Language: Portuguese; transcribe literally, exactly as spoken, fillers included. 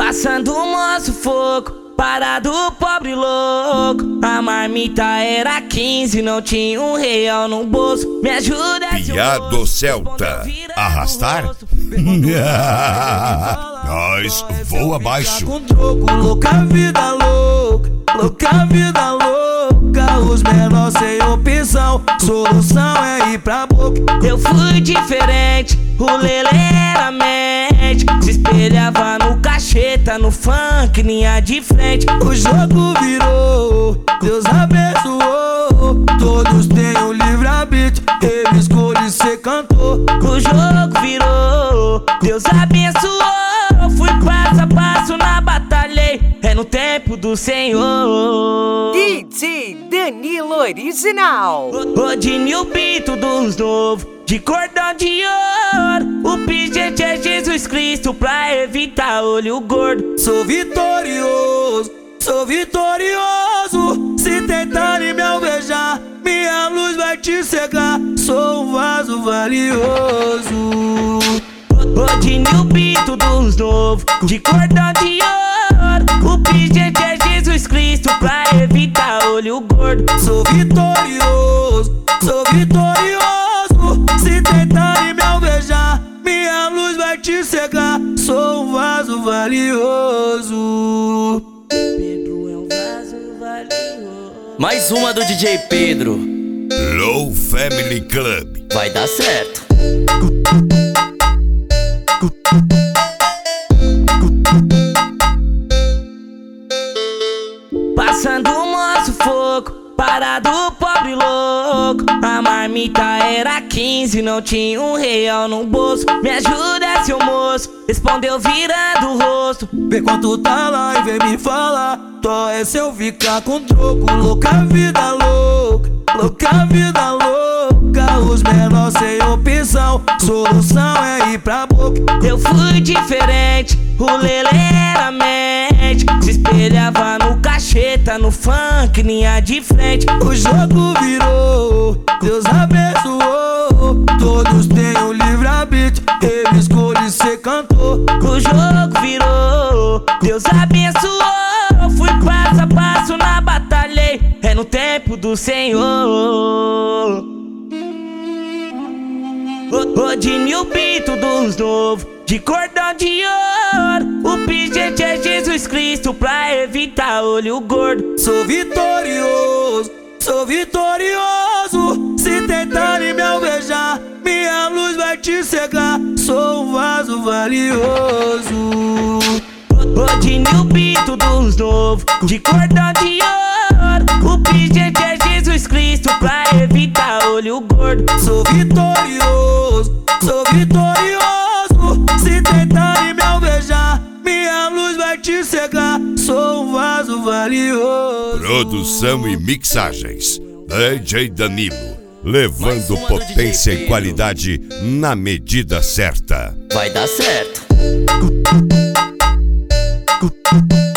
Passando o moço fogo, parado pobre louco. A marmita era quinze, não tinha um real no bolso. Me ajuda, Piá do Celta. Arrastar? Nós voa abaixo. Com troco, louca vida louca, louca vida louca. Os menores sem opção, solução é ir pra boca. Eu fui diferente, o Lele era mente. Se espelhava no cacheta, no funk, linha de frente. O jogo virou, Deus abençoou. Todos têm o livre-arbítrio, ele escolhe ser cantor. O jogo virou, Deus abençoou. Fui passo a passo na batalha, é no tempo do Senhor. D J Danilo Original. O Dinho Bito dos novos, de cordão de ouro. O pingente é Jesus Cristo pra evitar olho gordo. Sou vitorioso, sou vitorioso. Se tentarem me alvejar, minha luz vai te cegar. Sou um vaso valioso. O Dinho Bito dos novos, de cordão de ouro. O pingente é Jesus Cristo pra evitar olho gordo. Sou vitorioso, sou vitorioso. Se tentarem me alvejar, minha luz vai te cegar. Sou um vaso valioso. Pedro é um vaso valioso. Mais uma do D J Pedro. Low Family Club. Vai dar certo. Passando o moço fogo, parado pobre louco. A marmita era quinze, não tinha um real no bolso. Me ajuda, seu moço, respondeu virando o rosto. Vê quanto tá lá e vem me falar. Tó é se eu ficar com troco. Louca vida louca, louca vida louca. Os menores sem opção, solução é ir pra boca. Eu fui diferente, o Lele era mente. Se espelhava no cacheta, no funk, linha de frente. O jogo virou, Deus abençoou. Todos têm o livre-arbítrio, ele escolhe ser cantor. O jogo virou, Deus abençoou. Fui passo a passo na batalha, é no tempo do Senhor. O Dinho Bito dos novos, de cordão de ouro. O pingente é Jesus Cristo pra evitar olho gordo. Sou vitorioso, sou vitorioso. Se tentarem me alvejar, minha luz vai te cegar. Sou um vaso valioso. O Dinho Bito dos novos, de cordão de ouro. O pingente é Jesus Cristo pra evitar olho gordo. Sou vitorioso, sou vitorioso. Se tentarem me alvejar, minha luz vai te cegar. Sou um vaso valioso. Produção e mixagens D J Danilo, levando potência e qualidade na medida certa. Vai dar certo.